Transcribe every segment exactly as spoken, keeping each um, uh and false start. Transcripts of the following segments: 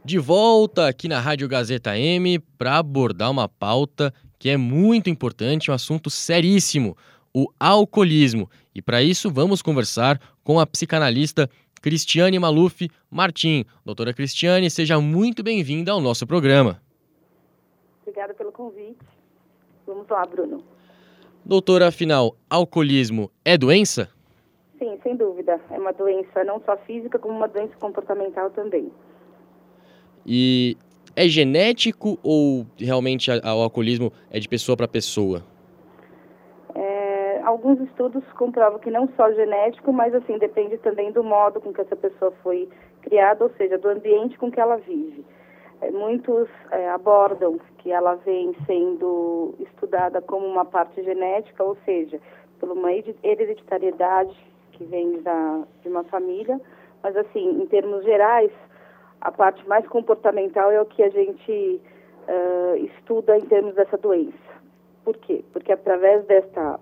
De volta aqui na Rádio Gazeta M para abordar uma pauta que é muito importante, um assunto seríssimo, o alcoolismo. E para isso vamos conversar com a psicanalista Cristiane Maluf Martim. Doutora Cristiane, seja muito bem-vinda ao nosso programa. Obrigada pelo convite. Vamos lá, Bruno. Doutora, afinal, alcoolismo é doença? Sim, sem dúvida. É uma doença não só física, como uma doença comportamental também. E é genético ou realmente a, a, o alcoolismo é de pessoa para pessoa? É, alguns estudos comprovam que não só genético, mas assim, depende também do modo com que essa pessoa foi criada, ou seja, do ambiente com que ela vive. É, muitos é, abordam que ela vem sendo estudada como uma parte genética, ou seja, por uma hereditariedade que vem da, de uma família, mas assim, em termos gerais, a parte mais comportamental é o que a gente uh, estuda em termos dessa doença. Por quê? Porque através desta,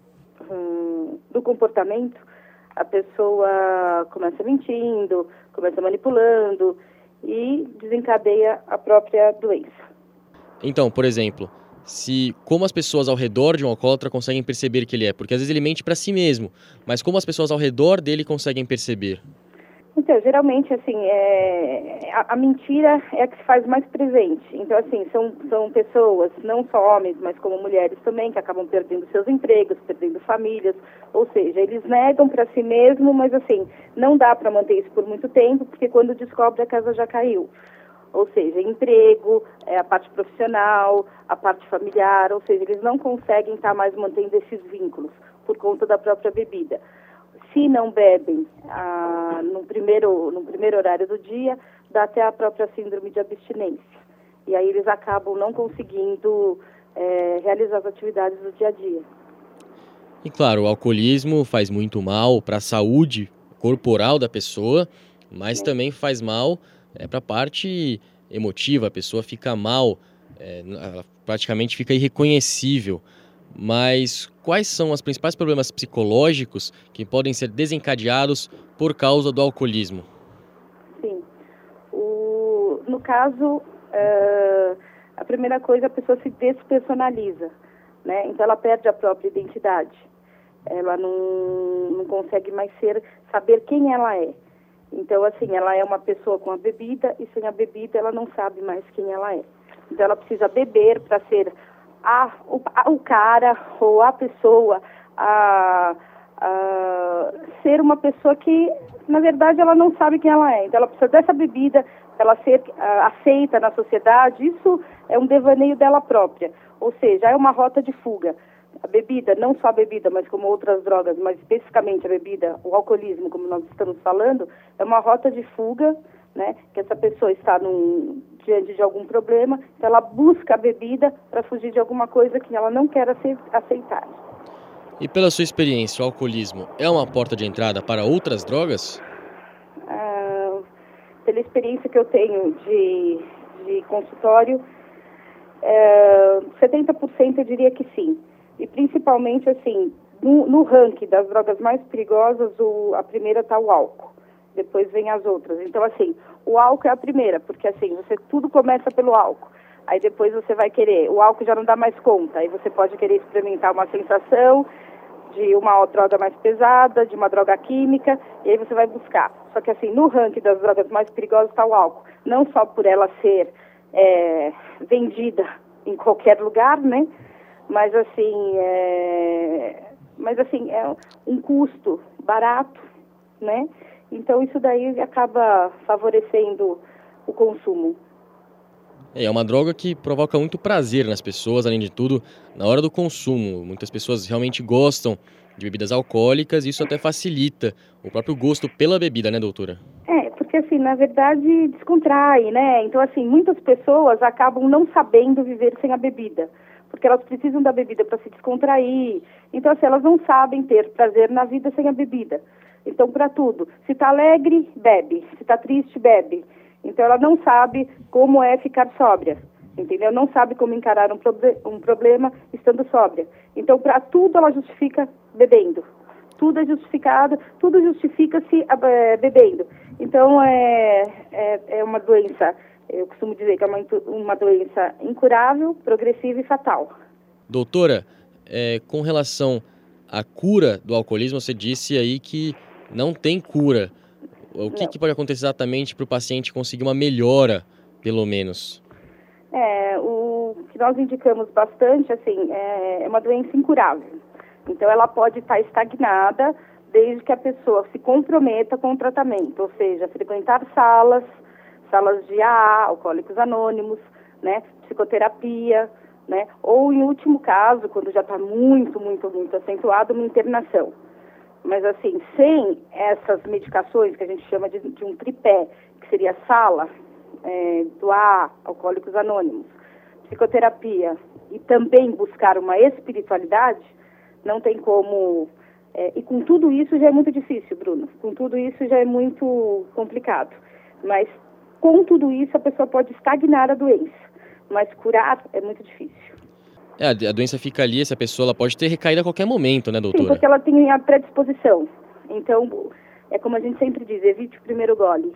um, do comportamento, a pessoa começa mentindo, começa manipulando e desencadeia a própria doença. Então, por exemplo, se como as pessoas ao redor de um alcoólatra conseguem perceber que ele é? Porque às vezes ele mente para si mesmo, mas como as pessoas ao redor dele conseguem perceber? Então, geralmente, assim, é, a, a mentira é a que se faz mais presente. Então, assim, são, são pessoas, não só homens, mas como mulheres também, que acabam perdendo seus empregos, perdendo famílias. Ou seja, eles negam para si mesmo, mas, assim, não dá para manter isso por muito tempo, porque quando descobre, a casa já caiu. Ou seja, emprego, é, a parte profissional, a parte familiar, ou seja, eles não conseguem estar mais mantendo esses vínculos por conta da própria bebida. Se não bebem ah, no, primeiro, no primeiro horário do dia, dá até a própria síndrome de abstinência. E aí eles acabam não conseguindo é, realizar as atividades do dia a dia. E claro, o alcoolismo faz muito mal para a saúde corporal da pessoa, mas é. também faz mal é, para a parte emotiva. A pessoa fica mal, é, ela praticamente fica irreconhecível. Mas quais são os principais problemas psicológicos que podem ser desencadeados por causa do alcoolismo? Sim. O, no caso, uh, a primeira coisa, a pessoa se despersonaliza, né? Então ela perde a própria identidade. Ela não, não consegue mais ser, saber quem ela é. Então, assim, ela é uma pessoa com a bebida e sem a bebida ela não sabe mais quem ela é. Então ela precisa beber para ser A, o, a, o cara ou a pessoa a, a ser uma pessoa que, na verdade, ela não sabe quem ela é. Então, ela precisa dessa bebida, ela ser a, aceita na sociedade. Isso é um devaneio dela própria. Ou seja, é uma rota de fuga. A bebida, não só a bebida, mas como outras drogas, mas especificamente a bebida, o alcoolismo, como nós estamos falando, é uma rota de fuga, né, que essa pessoa está num, diante de algum problema, então ela busca a bebida para fugir de alguma coisa que ela não quer aceitar. E pela sua experiência, o alcoolismo é uma porta de entrada para outras drogas? Ah, pela experiência que eu tenho de, de consultório, é, setenta por cento eu diria que sim. E principalmente, assim, no, no ranking das drogas mais perigosas, o, a primeira está o álcool. Depois vem as outras. Então, assim, o álcool é a primeira, porque, assim, você tudo começa pelo álcool. Aí depois você vai querer, o álcool já não dá mais conta. Aí você pode querer experimentar uma sensação de uma droga mais pesada, de uma droga química, e aí você vai buscar. Só que, assim, no ranking das drogas mais perigosas está o álcool. Não só por ela ser é, vendida em qualquer lugar, né? Mas, assim, é, mas, assim, é um custo barato, né? Então, isso daí acaba favorecendo o consumo. É uma droga que provoca muito prazer nas pessoas, além de tudo, na hora do consumo. Muitas pessoas realmente gostam de bebidas alcoólicas e isso até facilita o próprio gosto pela bebida, né, doutora? É, porque, assim, na verdade, descontrai, né? Então, assim, muitas pessoas acabam não sabendo viver sem a bebida, porque elas precisam da bebida para se descontrair. Então, assim, elas não sabem ter prazer na vida sem a bebida. Então, para tudo. Se está alegre, bebe. Se está triste, bebe. Então, ela não sabe como é ficar sóbria, entendeu? Não sabe como encarar um, proble- um problema estando sóbria. Então, para tudo, ela justifica bebendo. Tudo é justificado, tudo justifica-se uh, bebendo. Então, é, é, é uma doença, eu costumo dizer que é uma, uma doença incurável, progressiva e fatal. Doutora, é, com relação à cura do alcoolismo, você disse aí que não tem cura. O que, que pode acontecer exatamente para o paciente conseguir uma melhora, pelo menos? É, o que nós indicamos bastante, assim, é, é uma doença incurável. Então, ela pode estar estagnada desde que a pessoa se comprometa com o tratamento, ou seja, frequentar salas, salas de A A, Alcoólicos Anônimos, né, psicoterapia, né, ou em último caso, quando já está muito, muito, muito acentuado, uma internação. Mas assim, sem essas medicações que a gente chama de, de um tripé, que seria sala, é, do A A, Alcoólicos Anônimos, psicoterapia e também buscar uma espiritualidade, não tem como... É, e com tudo isso já é muito difícil, Bruno. Com tudo isso já é muito complicado. Mas com tudo isso a pessoa pode estagnar a doença. Mas curar é muito difícil. É, a doença fica ali, essa pessoa ela pode ter recaído a qualquer momento, né, doutora? Sim, porque ela tem a predisposição. Então, é como a gente sempre diz, evite o primeiro gole.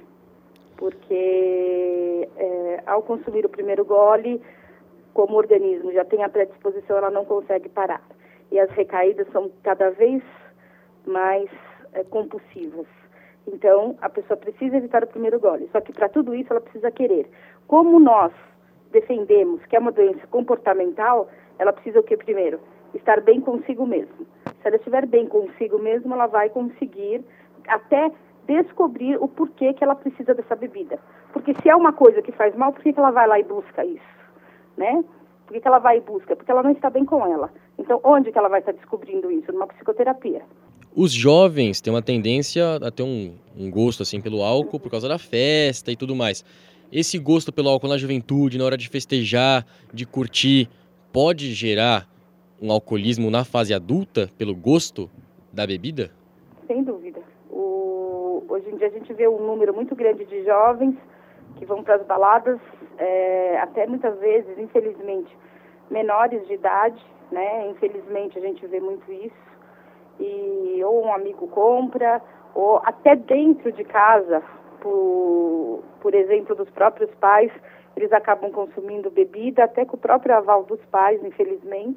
Porque é, ao consumir o primeiro gole, como o organismo já tem a predisposição, ela não consegue parar. E as recaídas são cada vez mais é, compulsivas. Então, a pessoa precisa evitar o primeiro gole. Só que para tudo isso ela precisa querer. Como nós defendemos que é uma doença comportamental, ela precisa o que primeiro? Estar bem consigo mesmo. Se ela estiver bem consigo mesmo, ela vai conseguir até descobrir o porquê que ela precisa dessa bebida. Porque se é uma coisa que faz mal, por que ela vai lá e busca isso? Né? Por que ela vai e busca? Porque ela não está bem com ela. Então, onde que ela vai estar descobrindo isso? Numa psicoterapia. Os jovens têm uma tendência a ter um, um gosto assim pelo álcool por causa da festa e tudo mais. Esse gosto pelo álcool na juventude, na hora de festejar, de curtir, pode gerar um alcoolismo na fase adulta pelo gosto da bebida? Sem dúvida. O... Hoje em dia a gente vê um número muito grande de jovens que vão para as baladas, é, até muitas vezes, infelizmente, menores de idade, né? Infelizmente a gente vê muito isso. E ou um amigo compra, ou até dentro de casa, por, por exemplo, dos próprios pais, eles acabam consumindo bebida, até com o próprio aval dos pais, infelizmente.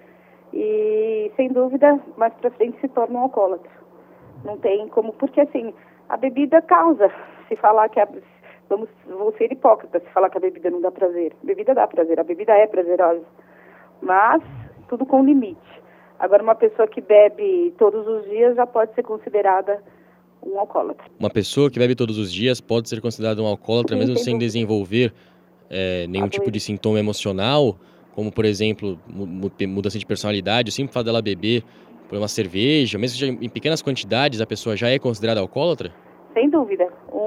E, sem dúvida, mais para frente se tornam alcoólatras. Não tem como, porque assim, a bebida causa, se falar que a, vamos, vou ser hipócrita se falar que a bebida não dá prazer. A bebida dá prazer, a bebida é prazerosa, mas tudo com limite. Agora, uma pessoa que bebe todos os dias já pode ser considerada um alcoólatra. Uma pessoa que bebe todos os dias pode ser considerada um alcoólatra, Sim, mesmo sem sem dúvida. desenvolver é, nenhum tipo de sintoma emocional, como, por exemplo, mudança de personalidade, o simples fato dela beber por uma cerveja, mesmo que em pequenas quantidades, a pessoa já é considerada alcoólatra? Sem dúvida.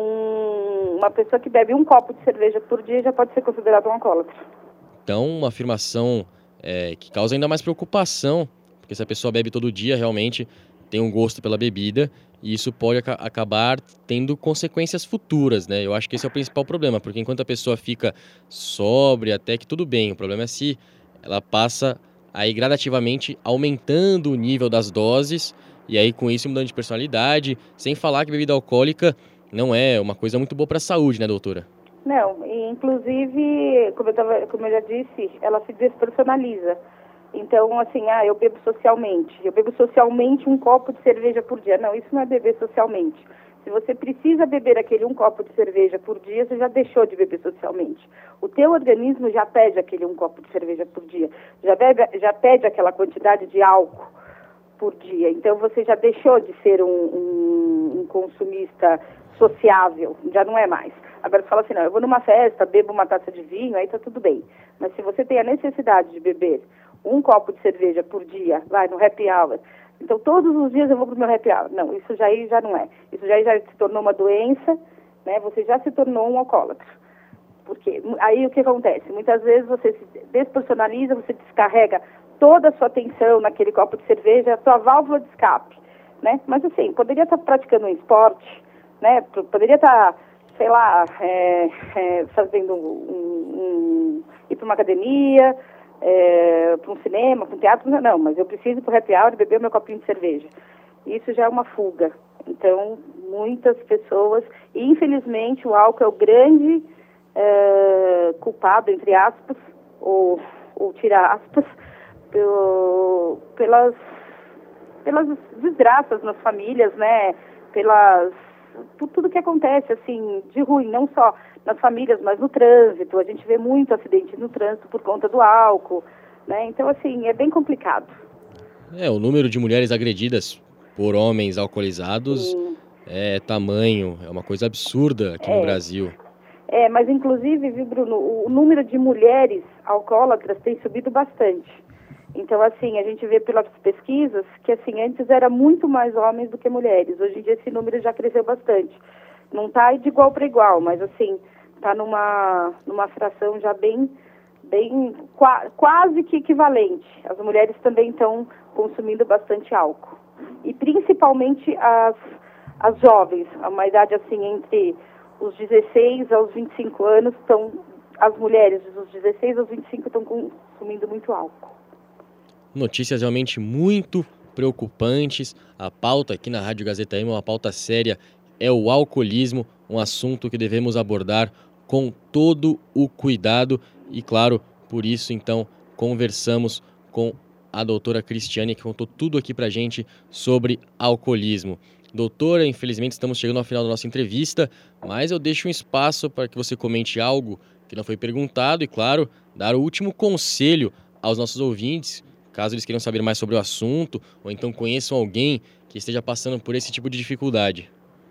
Um, uma pessoa que bebe um copo de cerveja por dia já pode ser considerada um alcoólatra. Então, uma afirmação é, que causa ainda mais preocupação, porque se a pessoa bebe todo dia, realmente tem um gosto pela bebida, e isso pode ac- acabar tendo consequências futuras, né? Eu acho que esse é o principal problema, porque enquanto a pessoa fica sóbria, até que tudo bem, o problema é se ela passa aí gradativamente aumentando o nível das doses, e aí com isso mudando de personalidade, sem falar que bebida alcoólica não é uma coisa muito boa para a saúde, né, doutora? Não, e inclusive, como eu, tava, como eu já disse, ela se despersonaliza. Então, assim, ah, eu bebo socialmente. Eu bebo socialmente um copo de cerveja por dia. Não, isso não é beber socialmente. Se você precisa beber aquele um copo de cerveja por dia, você já deixou de beber socialmente. O teu organismo já pede aquele um copo de cerveja por dia. Já, bebe, já pede aquela quantidade de álcool por dia. Então, você já deixou de ser um, um, um consumista sociável. Já não é mais. Agora, você fala assim, não, eu vou numa festa, bebo uma taça de vinho, aí tá tudo bem. Mas se você tem a necessidade de beber um copo de cerveja por dia, vai no happy hour, então todos os dias eu vou pro meu happy hour. Não, isso já, já não é. Isso já, já se tornou uma doença, né? Você já se tornou um alcoólatra. Porque aí o que acontece? Muitas vezes você se despersonaliza, você descarrega toda a sua atenção naquele copo de cerveja, a sua válvula de escape, né? Mas assim, poderia estar praticando um esporte, né? Poderia estar, sei lá, é, é, fazendo um, um, um, ir para uma academia, É, para um cinema, para um teatro, não, mas eu preciso ir para o happy hour e beber meu copinho de cerveja. Isso já é uma fuga. Então, muitas pessoas, e infelizmente o álcool é o grande uh, culpado, entre aspas, ou, ou tira aspas, pelo, pelas, pelas desgraças nas famílias, né? Pelas, por tudo que acontece, assim, de ruim, não só nas famílias, mas no trânsito. A gente vê muito acidente no trânsito por conta do álcool, né? Então, assim, é bem complicado. É, o número de mulheres agredidas por homens alcoolizados Sim. é tamanho, é uma coisa absurda aqui é, no Brasil. É, mas inclusive, viu, Bruno, o número de mulheres alcoólatras tem subido bastante. Então, assim, a gente vê pelas pesquisas que, assim, antes era muito mais homens do que mulheres. Hoje em dia esse número já cresceu bastante. Não está de igual para igual, mas, assim, está numa, numa fração já bem, bem qua, quase que equivalente. As mulheres também estão consumindo bastante álcool. E principalmente as, as jovens, a uma idade, assim, entre os dezesseis aos vinte e cinco anos, estão, as mulheres dos dezesseis aos vinte e cinco estão consumindo muito álcool. Notícias realmente muito preocupantes. A pauta aqui na Rádio Gazeta M, uma pauta séria, é o alcoolismo, um assunto que devemos abordar com todo o cuidado e, claro, por isso, então, conversamos com a doutora Cristiane, que contou tudo aqui pra gente sobre alcoolismo. Doutora, infelizmente estamos chegando ao final da nossa entrevista, mas eu deixo um espaço para que você comente algo que não foi perguntado e, claro, dar o último conselho aos nossos ouvintes, caso eles queiram saber mais sobre o assunto ou então conheçam alguém que esteja passando por esse tipo de dificuldade.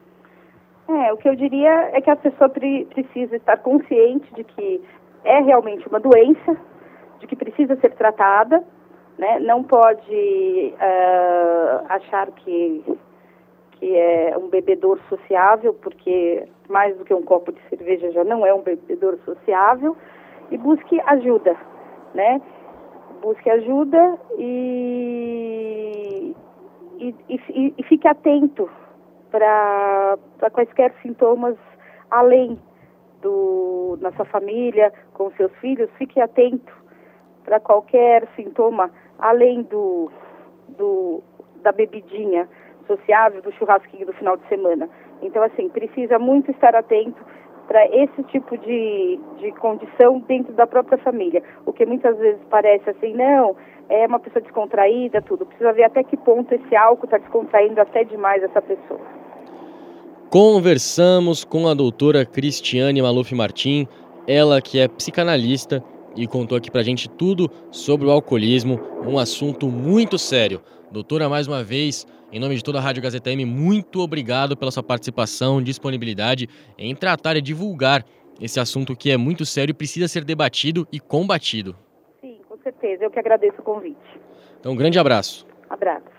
É, o que eu diria é que a pessoa pre- precisa estar consciente de que é realmente uma doença, de que precisa ser tratada, né? Não pode uh, achar que, que é um bebedor sociável, porque mais do que um copo de cerveja já não é um bebedor sociável, e busque ajuda, né? Busque ajuda e, e, e, e fique atento para quaisquer sintomas além do, na sua família, com seus filhos. Fique atento para qualquer sintoma além do, do, da bebidinha sociável, do churrasquinho do final de semana. Então, assim, precisa muito estar atento para esse tipo de, de condição dentro da própria família. O que muitas vezes parece assim, não, é uma pessoa descontraída, tudo. Precisa ver até que ponto esse álcool está descontraindo até demais essa pessoa. Conversamos com a doutora Cristiane Maluf Martim, ela que é psicanalista e contou aqui pra gente tudo sobre o alcoolismo, um assunto muito sério. Doutora, mais uma vez, em nome de toda a Rádio Gazeta M, muito obrigado pela sua participação, disponibilidade em tratar e divulgar esse assunto que é muito sério e precisa ser debatido e combatido. Sim, com certeza. Eu que agradeço o convite. Então, um grande abraço. Abraço.